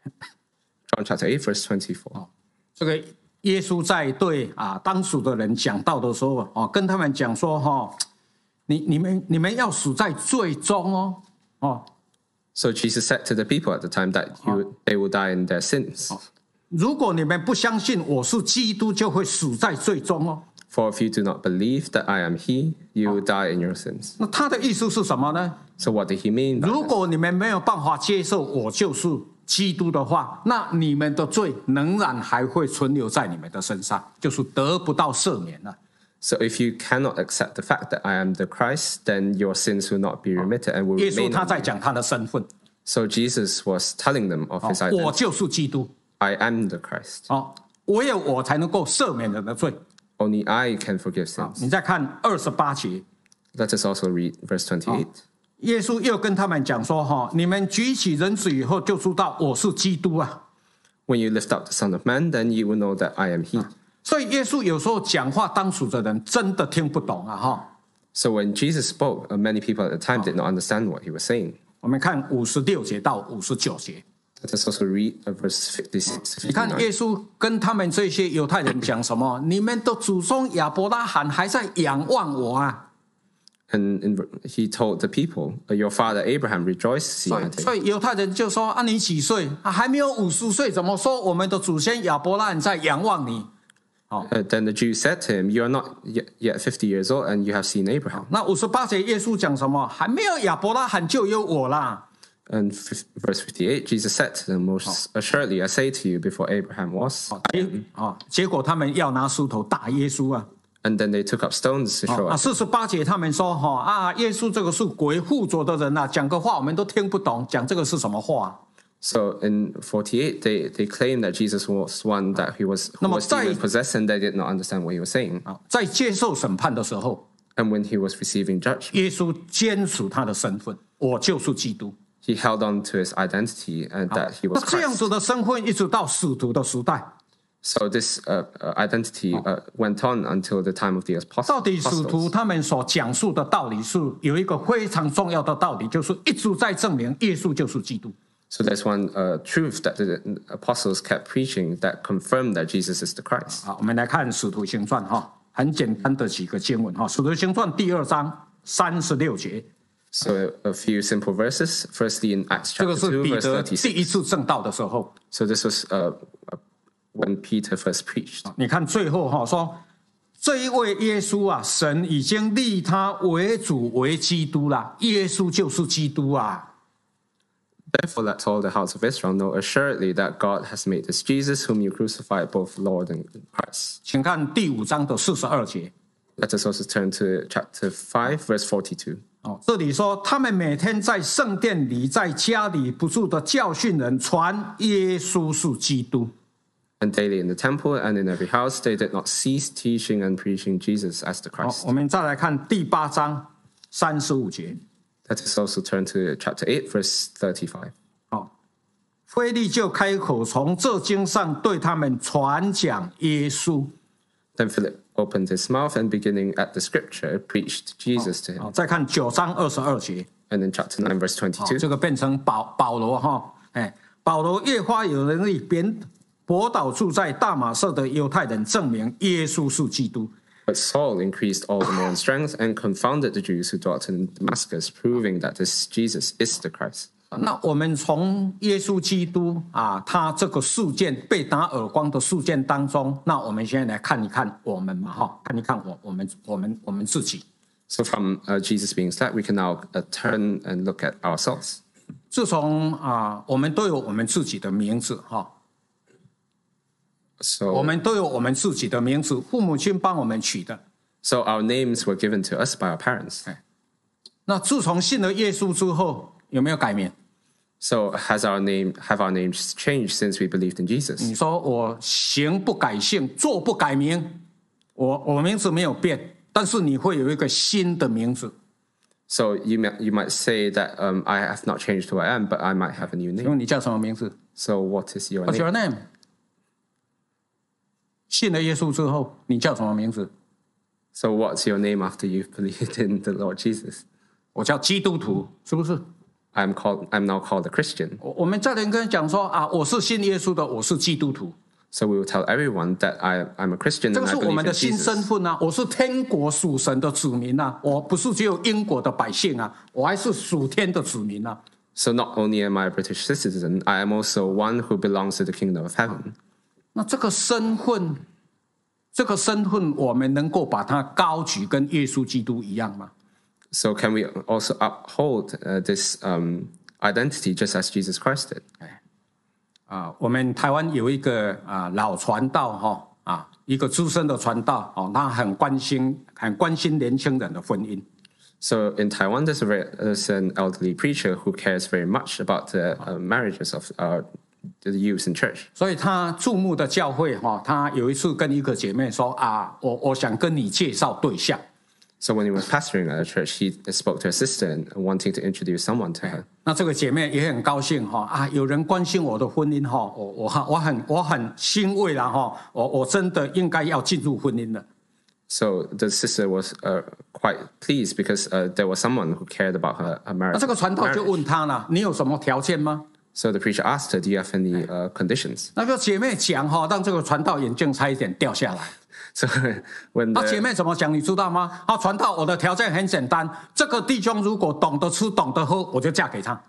John chapter eight, verse twenty-four. 这个耶稣在对啊当时的人讲道的时候，哦，跟他们讲说哈，你你们你们要死在罪中哦，哦。 So Jesus said to the people at the time that you, they will die in their sins. 如果你们不相信我是基督，就会死在罪中哦。 For if you do not believe that I am He, you will die in your sins. 那他的意思是什么呢？ So what did He mean by 如 this? 果你们没有办法接受我就是基督的话，那你们的罪仍然还会存留在你们的身上，就是得不到赦免了。 So if you cannot accept the fact that I am the Christ, then your sins will not be remitted and will 耶稣 remain 他 on 在 you. 讲他的身份， So Jesus was telling them of His 我 identity. 就是基督 I am the Christ. 哦，唯有我才能够赦免人的罪。 Only I can forgive sins. 你再看二十八节， Let us also read verse twenty-eight. 耶稣又跟他们讲说：“哈，你们举起人子以后，就知道我是基督啊。” When you lift up the Son of Man, then you will know that I am He. 所以耶稣有时候讲话，当时的人真的听不懂啊！哈， So when Jesus spoke, uh, many people at the time did not understand what He was saying. 我们看五十六节到五十九节， Let us also read uh, verse fifty-six to 你看 fifty-nine. 耶稣跟他们这些犹太人讲什么？你们的祖宗亚伯拉罕还在仰望我啊！ And in, He told the people, uh, your father Abraham rejoiced 所以， in that 所 day. 以犹太人就说：“啊，你几岁？啊，还没有五十岁，怎么说我们的祖先亚伯拉罕在仰望你？” Uh, then the Jews said to him, you are not yet, yet fifty years old and you have seen Abraham. 那五十八节耶稣讲什么？还没有亚伯拉罕就有我啦。 And f- verse fifty-eight, Jesus said to them, most assuredly I say to you, before Abraham was. 结啊，结果他们要拿石头打耶稣啊。 And then they took up stones to throw 啊， at him. 四十八节他们说哈啊，耶稣这个是鬼附着的人呐、讲个话我们都听不懂，讲这个是什么话？ So in forty-eight, they, they claimed that Jesus was one that he was, who 那么 was 在- demon possessed, and they did not understand what he was saying. 啊，在接受审判的时候， And when he was receiving judgment, 耶稣坚持他的身份，我就是基督。 he held on to his identity and that he 那 was 这样 Christ. 子的身份一直到使徒的时代， So this uh, uh, identity uh, went on until the time of the 到 apostles. 底使徒他们所讲述的道理是有一个非常重要的道理，就是一直在证明耶稣就是基督。 So there's one uh, truth that the apostles kept preaching that confirmed that Jesus is the Christ. 好，我们来看使徒行传哈，很简单的几个经文哈，使徒行传第二章三十六节， So a few simple verses. Firstly, in Acts 这个 chapter 是 two, 彼 verse 得第 thirty-six. 一次正道的时候。 So this was uh, uh, when Peter first preached. 你看最后哈说，这一位耶稣啊，神已经立他为主为基督了，耶稣就是基督啊。 Therefore, let all the house of Israel know assuredly that God has made this Jesus, whom you crucified, both Lord and Christ. 请看第五章的四十二节 Let us also turn to chapter five, verse forty-two. 哦，这里说他们每天在圣殿里，在家里不住的教训人，传耶稣是基督。 And daily in the temple and in every house, they did not cease teaching and preaching Jesus as the 好， Christ. 我们再来看第八章三十五节。 Let us also turn to chapter eight, verse thirty-five. 好，腓利就开口从这经上对他们传讲耶稣。 Then Philip opened his mouth and beginning at the scripture, preached Jesus to 好， him. 再看九章二十二节。 And in chapter nine, verse 好， twenty-two. 这个变成保保罗哈，哎，保罗越发有能力，便驳倒住在大马色的犹太人，证明耶稣是基督。 But Saul increased all the more in strength and confounded the Jews who dwelt in Damascus, proving that this Jesus is the Christ. 那我们从耶稣基督啊，他这个事件被打耳光的事件当中，那我们现在来看一看我们嘛哈，看一看我我们我们我们自己。 So from uh, Jesus being slapped, we can now uh, turn and look at ourselves. 自从啊，我们都有我们自己的名字哈，我 So 们都有我们自己的名字，父母亲帮我们取的。 So our names were given to us by our parents. 那自从信了耶稣之后，有没有改名？ So has our name have our names changed since we believed in Jesus? 你说我行不改姓，坐不改名，我我名字没有变，但是你会有一个新的名字。 So you might, you might say that um, I have not changed who I am, but I might have a new 请 name. 问你叫什么名字 So what is your ？What's name? your name？ 信了耶稣之后，你叫什么名字？ So what's your name after you've believed in the Lord Jesus? 我叫基督徒，是不是？ I'm called. I'm now called a Christian. 我我们在人跟人讲说啊，我是信耶稣的，我是基督徒， So we will tell everyone that I, I'm a Christian 这 and 个 I 是我 believe 们 in 的新身 Jesus. 份啊！我是天国属神的子民啊！我不是只有英国的百姓啊，我还是属天的子民啊！ So not only am I a British citizen, I am also one who belongs to the kingdom of heaven. 那这个身份，这个身份，我们能够把它高举，跟耶稣基督一样吗？ So can we also uphold uh, this um, identity just as Jesus Christ did? 啊，我们台湾有一个啊老传道哈啊，一个资深的传道哦，他很关心很关心年轻人的婚姻。 So in Taiwan, there's, a very, there's an elderly preacher who cares very much about the uh, marriages of uh, the youth in church. 所以他注目的教会哈，他有一次跟一个姐妹说啊，我我想跟你介绍对象。 So when he was pastoring at a church, he spoke to a sister and wanting to introduce someone to her. 那这个姐妹也很高兴哈啊，有人关心我的婚姻哈，我我我很我很欣慰了哈，我我真的应该要进入婚姻了。 So the sister was uh, quite pleased because uh, there was someone who cared about her, her 那 marriage. 这个传道就 marriage. 问他了，你有什么条件吗？ So the preacher asked her, "Do you have any uh, conditions?" 那个姐妹讲哈，让这个传道眼镜差一点掉下来。 So when 那姐 the, 妹怎么讲？你知道吗？啊，传道，我的条件很简单，这个弟兄如果懂得吃、懂得喝，我就嫁给他。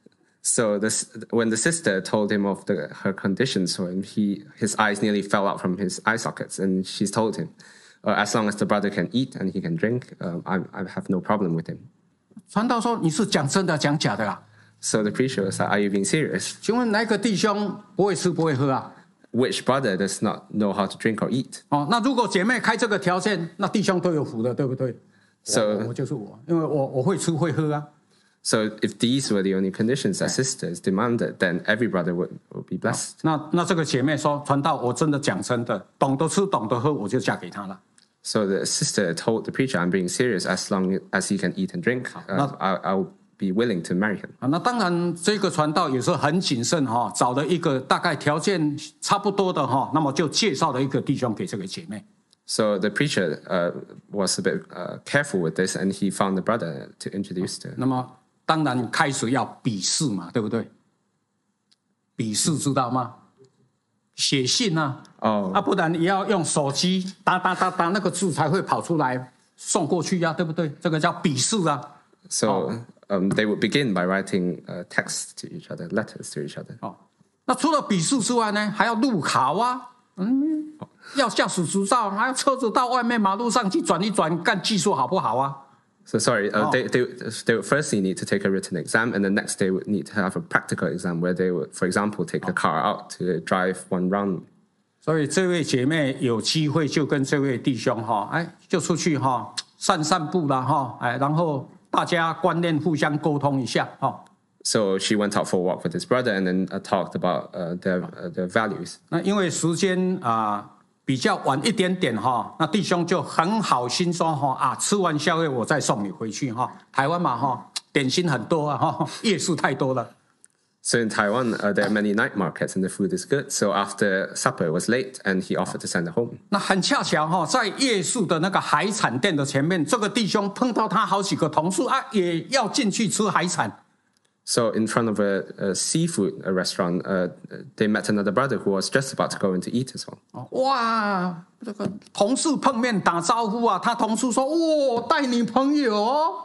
so this, when the sister told him of the, her conditions for him, he his eyes nearly fell out from his eye sockets, and she's told him, uh, as long as the brother can eat and he can drink, um, I, I have no problem with him. 传道说：“你是讲真的，讲假的啊？ So the preacher was like, "Are you being serious? 请问哪一个弟兄不会吃不会喝啊？ Which brother does not know how to drink or eat?" 哦，那如果姐妹开这个条件，那弟兄都有福的，对不对？ So 我我就是我，因为我我会吃会喝啊。 So if these were the only conditions that sisters demanded, then every brother would, would be blessed. 那那这个姐妹说：传道，我真的讲真的，懂得吃懂得喝，我就嫁给他了。 So the sister told the preacher, "I'm being serious. As long as he can eat and drink, uh, I, I'll be willing to marry him." 啊，那当然，这个传道也是很谨慎哈，找了一个大概条件差不多的哈，那么就介绍了一个弟兄给这个姐妹。 So the preacher uh, was a bit uh, careful with this, and he found the brother to introduce to. 那么当然开始要笔试嘛，对不对？笔试知道吗？写信啊， Oh, 啊，不然你要用手机打打打打，那个字才会跑出来送过去呀、啊，对不对？这个叫笔试啊。 so um, they would begin by writing uh, texts to each other, letters to each other. 哦，那除了笔试之外呢，还要路考啊，嗯，要驾驶执照，还要车子到外面马路上去转一转，看技术好不好啊？ So sorry, uh, Oh. they, they they would firstly need to take a written exam, and the next they would need to have a practical exam where they would, for example, take the car out to drive one round. 所以这位姐妹有机会就跟这位弟兄哈，哎，就出去哈散散步啦哈，哎，然后大家观念互相沟通一下哈。 So she went out for a walk with his brother, and then uh, talked about uh, their uh, their values. 那因为时间啊、比较晚一点点哈，那弟兄就很好心说哈啊，吃完宵夜我再送你回去哈。台湾嘛哈，点心很多啊哈，夜市太多了。 So in Taiwan, uh, there are many night markets, and the food is good. So after supper, it was late, and he offered to send her home. 那很恰巧哈，在夜市的那个海产店的前面，这个弟兄碰到他好几个同事啊，也要进去吃海产。 So in front of a, a seafood a restaurant, uh, they met another brother who was just about to go in to eat as well. 哇，这个同事碰面打招呼啊，他同事说：“哦，带女朋友哦，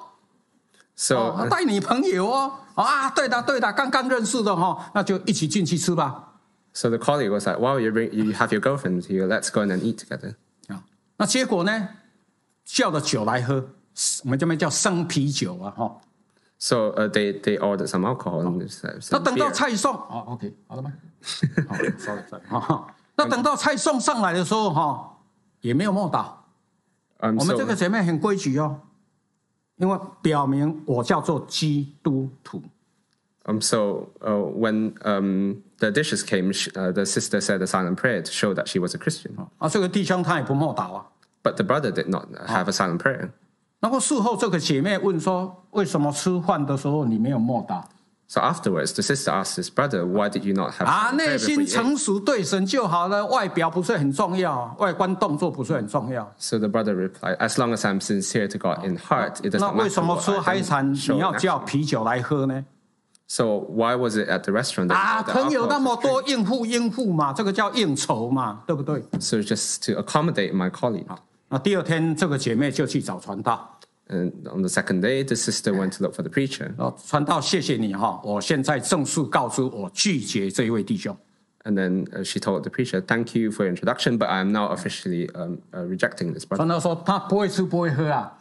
So 哦，带女朋友哦，啊，对的对的，刚刚认识的哈、哦，那就一起进去吃吧。 so the colleague was like, "Wow, you bring, you have your girlfriend here. Let's go in and eat together." ” 啊，那结果呢，叫了酒来喝，我们这边叫生啤酒啊，哈。 So uh, they they ordered some alcohol and uh, 那 some 等到 beer. 菜送，哦 ，OK， 好了吗？好 ，sorry，sorry，哈。那等到菜送上来的时候，哈，也没有摸到。 Um, 我们 so, 这个姐妹很规矩哦，因为表明我叫做基督徒。 um, so uh, when um, the dishes came, she, uh, the sister said a silent prayer to show that she was a Christian. 啊，这个弟兄他也不默祷啊。 But the brother did not have a silent prayer. 然后事后这个姐妹问说：“为什么吃饭的时候你没有默祷？” So afterwards, the sister asked his brother, "Why did you not have?" 啊， silent 内 prayer 心 before you ate?" 诚实对神就好了，外表不是很重要，外观动作不是很重要。 So the brother replied, "As long as I'm sincere to God in heart, it does 那 not 为 matter 什么 what 吃 I 海 don't 产 show 你要 in 叫 action." 啤酒来喝呢？ So why was it at the restaurant 啊， that the 朋友 alcohol 那么 was 多， drink? 应付应付嘛，这个叫应酬嘛，对不对？ So just to accommodate my colleague. 那第二天这个姐妹就去找传道。 And on the second day, the sister went to look for the preacher. 哦，传道，谢谢你哈，我现在正式告知我拒绝这一位弟兄。 And then uh, she told the preacher, "Thank you for your introduction, but I am now officially um, uh, rejecting this brother." 传道说他不会吃不会喝啊，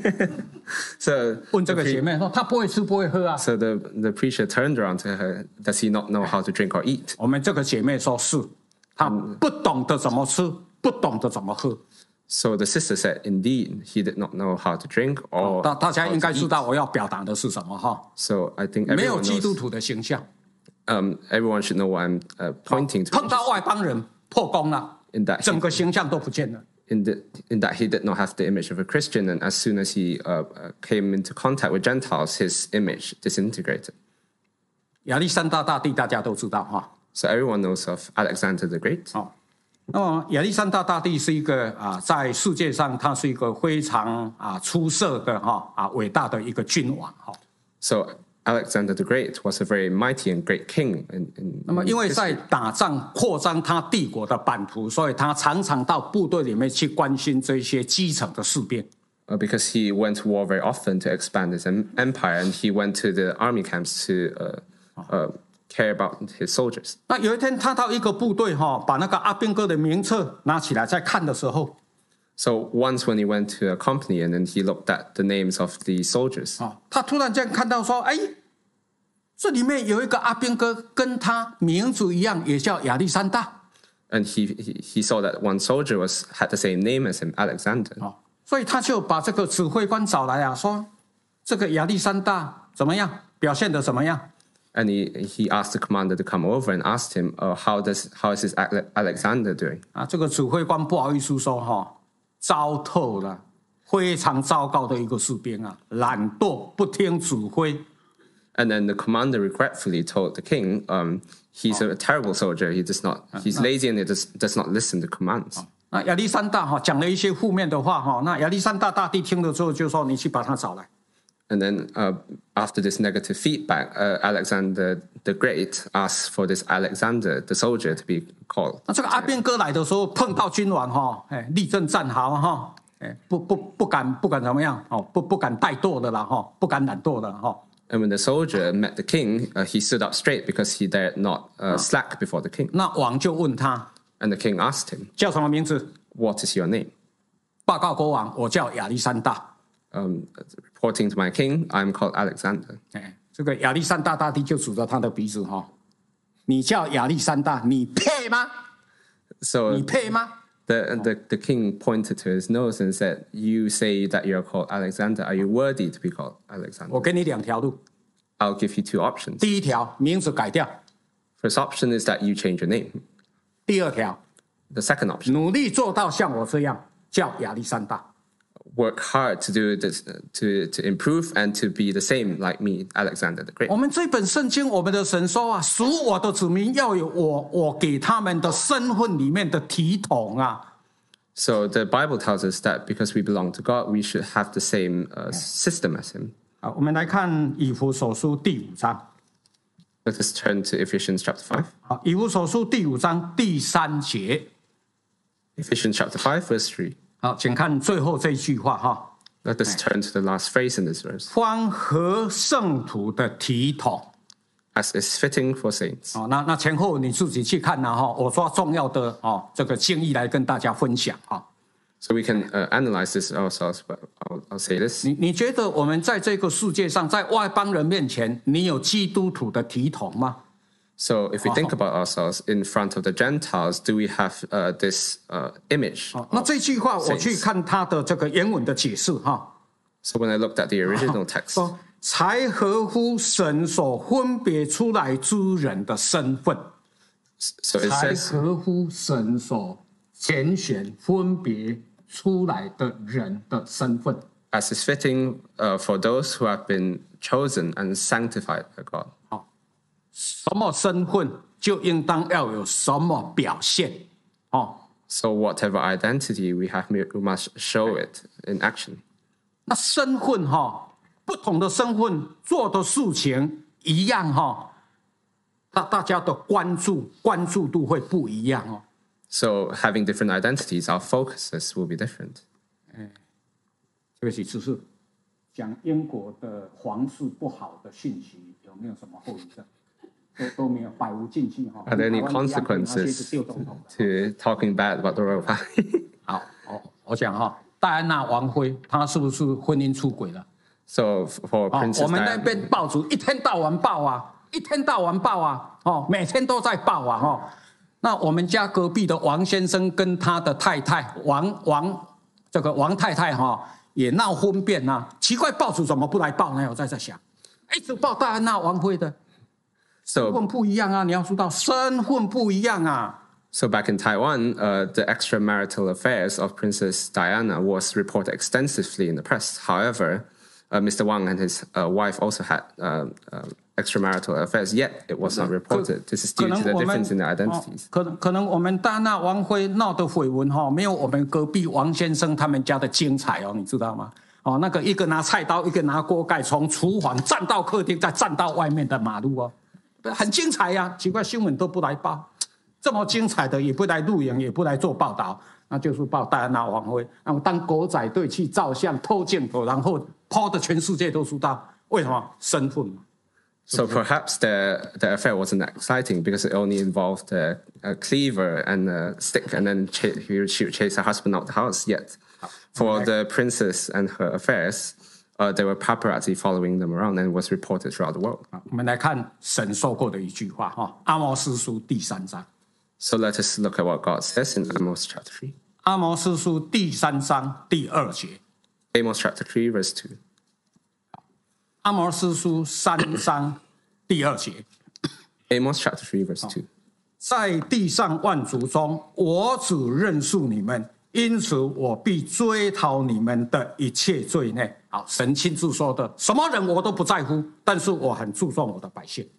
So 问这 the 个姐 pre- 妹说他不会吃不会喝啊。 so the the preacher turned around to her. Does he not know how to drink or eat? 我们这个姐妹说是，她不懂得怎么吃，不懂得怎么喝。 So the sister said, "Indeed, he did not know how to drink or." 大大家 how 应该 to 知 eat. 道我要表达的是什么哈？ So I think 没有 everyone 基督 knows. 徒的形象， Um, everyone should know what I'm uh, pointing to. 碰到外邦人破功了， In that 整 he, 个形象都不见了。 in the in that he did not have the image of a Christian, and as soon as he uh, uh, came into contact with Gentiles, his image disintegrated. 亚历山大大帝大家都知道哈。 So everyone knows of Alexander the Great. 哦，那么亚历山大大帝是一个啊，在世界上他是一个非常啊出色的哈啊伟大的一个君王哈。 So Alexander the Great was a very mighty and great king. In, in, 那么因为在打仗扩张他帝国的版图，所以他常常到部队里面去关心这些基层的士兵。 uh, because he went to war very often to expand his em- empire, and he went to the army camps to uh, uh, care about his soldiers. 那有一天他到一个部队哈，把那个阿兵哥的名册拿起来在看的时候， So once when he went to a company and then he looked at the names of the soldiers, 啊，他突然间看到说，哎，这里面有一个阿兵哥跟他名字一样，也叫亚历山大。 and he, he he saw that one soldier was had the same name as him, Alexander. 哦，所以他就把这个指挥官找来啊，说这个亚历山大怎么样，表现的怎么样？ And he, he asked the commander to come over and asked him, oh, how does how is this Ale- Alexander doing? 啊，这个指挥官不好意思说哈、哦，糟透了，非常糟糕的一个士兵啊，懒惰，不听指挥。 And then the commander regretfully told the king, um, he's a terrible soldier. He does not he's lazy and he does does not listen to commands. 那亚历山大哈、讲了一些负面的话哈、那亚历山大大帝听了之后就说：“你去把他找来。” And then uh, after this negative feedback, uh, Alexander the Great asked for this Alexander, the soldier, to be called. 那这个阿兵哥来的时候碰到君王哈，哎，立正站好哈，哎，不不不敢不敢怎么样哦，不不敢怠惰的啦哈，不敢懒惰的哈。 And when the soldier met the king, uh, he stood up straight because he dared not uh, slack before the king. 那王就问他 And the king asked him, 叫什么名字， "What is your name?" 报告国王，我叫亚历山大。 Um, reporting to my king, I'm called Alexander. 哎，这个亚历山大大帝就指着他的鼻子哈，你叫亚历山大，你配吗？ So 你配吗？ the, the the king pointed to his nose and said, "You say that you're called Alexander. Are you worthy to be called Alexander?" 我给你两条路， I'll give you two options. 第一条名字改掉， First option is that you change your name. 第二条 The second option, 努力做到像我这样叫亚历山大。 work hard to do this, to to improve and to be the same like me, Alexander the Great. 我们这本圣经，我们的神说啊，属我的子民要有我我给他们的身份里面的体统啊。 So the Bible tells us that because we belong to God, we should have the same uh, system as Him. 好，我们来看以弗所书第五章。 Let us turn to Ephesians chapter five. 好，以弗所书第五章第三节。 Ephesians chapter five, verse three. 好，请看最后这一句话哈， Let us turn to the last phrase in this verse. 方合圣徒的体统。 As is fitting for saints. 哦，那那前后你自己去看呐哈，我抓重要的哦这个经义来跟大家分享哈。 So we can uh, analyze this ourselves, but I'll, I'll say this. 你你觉得我们在这个世界上，在外邦人面前，你有基督徒的体统吗？ So if we think about ourselves in front of the Gentiles, do we have uh, this uh, image? 那这句话我去看他的这个原文的解释哈。 So when I looked at the original text, 说才合乎神所分别出来之人的身份。 so it 才 says 合乎神所拣选分别出来的人的身份。 as is fitting uh, for those who have been chosen and sanctified by God. 好，什么身份就应当要有什么表现。哦， So whatever identity we have, we must show it in action. 那身份哈，不同的身份做的事情一样哈，大大家的关注关注度会不一样哦。 So having different identities, our focuses will be different. 这个其实是讲英国的皇室不好的讯息有没有什么后遗症？都都没有，百无禁忌哈。 Are there any consequences to talking bad about the royal family? 好，我我讲哈，戴安娜王妃她是不是婚姻出轨了？ So for 哦， Princess 我们那 Diana, 边报纸一天到晚报啊，一天到晚报啊，哦，每天都在报啊，哦。那我们家隔壁的王先生跟他的太太王王这个王太太哈、哦、也闹婚变啊，奇怪报纸怎么不来报呢？我在在想，一直报戴安娜王妃的，身 so 份不一样啊，你要知道身份不一样啊。 So back in Taiwan, uh, the extramarital affairs of Princess Diana was reported extensively in the press. However, uh, Mister Wang and his uh, wife also had uh, uh, extramarital affairs, yet it was not reported. This is due to the difference in their identities. 可能可能我们戴安娜王妃闹的绯闻哈，没有我们隔壁王先生他们家的精彩哦，你知道吗？哦，那个一个拿菜刀，一个拿锅盖，从厨房站到客厅，再站到外面的马路哦，很精彩呀、啊。奇怪，新闻都不来报。 这么精彩的也不来录影，也不来做报道，那就是报戴安娜王妃。然后当狗仔队去照相、偷镜头，然后抛的全世界都知道。为什么？身份嘛。 So perhaps the the affair wasn't exciting because it only involved a, a cleaver and a stick, and then ch- he would shoot, chase her husband out the house. Yet, for the princess and her affairs, uh, there were paparazzi following them around, and it was reported throughout the world. 我们来看神说过的一句话哈，《阿摩司书》第三章。 So let us look at what God says in Amos chapter three. 阿摩司书第三章第二节。 Amos chapter three, verse two. 阿摩司书三章第二节。 Amos chapter three, verse two. 在地上万族中，我只认识你们，因此我必追讨你们的一切罪孽。好，神亲自说的，什么人我都不在乎，但是我很注重我的百姓，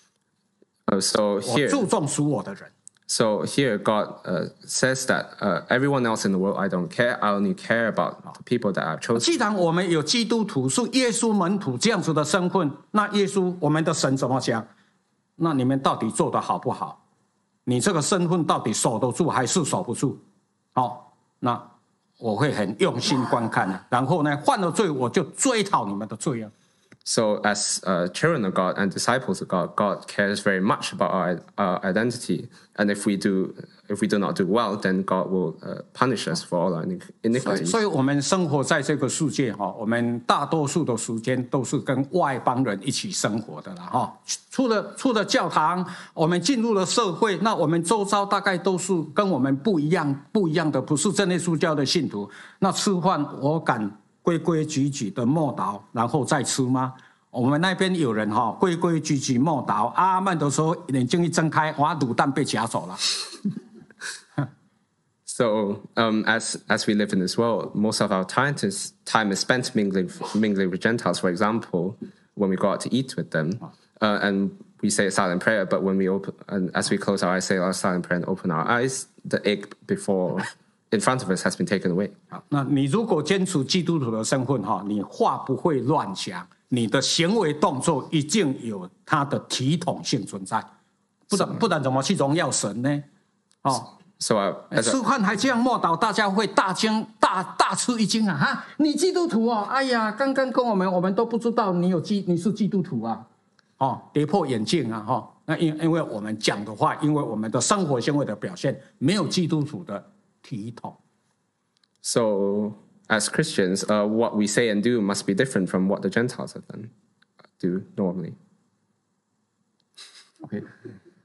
Uh, so 我 here, 注重属我的人。 so here, God uh, says that uh, everyone else in the world, I don't care. I only care about the people that I've chosen. 既然我们有基督徒是耶稣门徒这样子的身份，那耶稣我们的神怎么讲？那你们到底做得好不好？你这个身份到底守得住还是守不住？好，那我会很用心观看的。然后呢，犯了罪我就追讨你们的罪啊。 So, as uh, children of God and disciples of God, God cares very much about our, our identity. And if we do, if we do not do well, then God will uh, punish us for all our 所以， iniquities. 所以我们生活在这个世界哈，我们大多数的时间都是跟外邦人一起生活的了哈。出了出了教堂，我们进入了社会，那我们周遭大概都是跟我们不一样不一样的，不是真耶稣教的信徒。那吃饭我敢规规矩矩的默祷，然后再吃吗？我们那边有人哈，规规矩矩默祷，阿门的时候眼睛一睁开，哇，卤蛋被夹走了。 So, um, as as we live in this world, most of our time is time is spent mingling mingling with Gentiles. For example, when we go out to eat with them, uh, and we say a silent prayer, but when we open and as we close our eyes, say our silent prayer and open our eyes, the egg before in front of us has been taken away. 好，那你如果坚持基督徒的身份哈，你话不会乱讲，你的行为动作一定有它的体统性存在，不然不然怎么去荣耀神呢？哦。 So, uh, as 吃 a, 饭还这样默祷，大家会大惊大大吃一惊啊！哈，你基督徒哦，哎呀，刚刚跟我们，我们都不知道你有基，你是基督徒啊，哦，跌破眼镜啊，哈、哦，那因因为我们讲的话，因为我们的生活行为的表现没有基督徒的体统。 so as Christians, uh, what we say and do must be different from what the Gentiles have done, do normally. OK，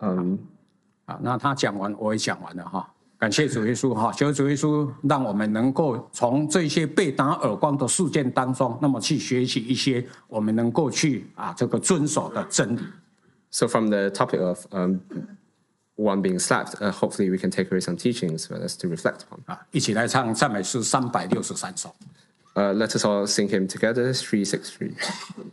Um, 啊，那他讲完，我也讲完了哈。感谢主耶稣哈，求主耶稣让我们能够从这些被打耳光的事件当中，那么去学习一些我们能够去啊这个遵守的真理。 So from the topic of um, one being slapped, uh, hopefully we can take away some teachings for us to reflect upon. 啊，一起来唱赞美诗三百六十三首。 Uh, let us all sing him together, three six three.